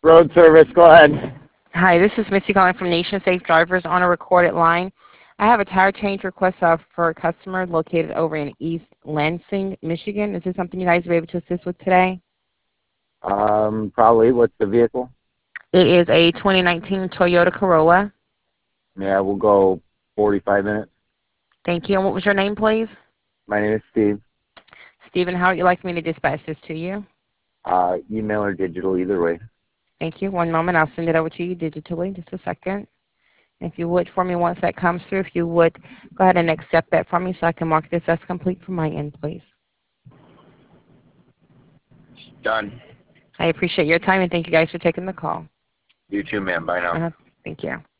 Road service, go ahead. Hi, this is Missy calling from Nation Safe Drivers on a recorded line. I have a tire change request for a customer located over in East Lansing, Michigan. Is this something you guys will be able to assist with today? Probably. What's the vehicle? It is a 2019 Toyota Corolla. Yeah, we'll go 45 minutes. Thank you. And what was your name, please? My name is Steve. Stephen, how would you like me to dispatch this to you? Email or digital, either way. Thank you. One moment. I'll send it over to you digitally. Just a second. If you would, for me, once that comes through, if you would, go ahead and accept that for me so I can mark this as complete from my end, please. Done. I appreciate your time, and thank you guys for taking the call. You too, ma'am. Bye now. Thank you.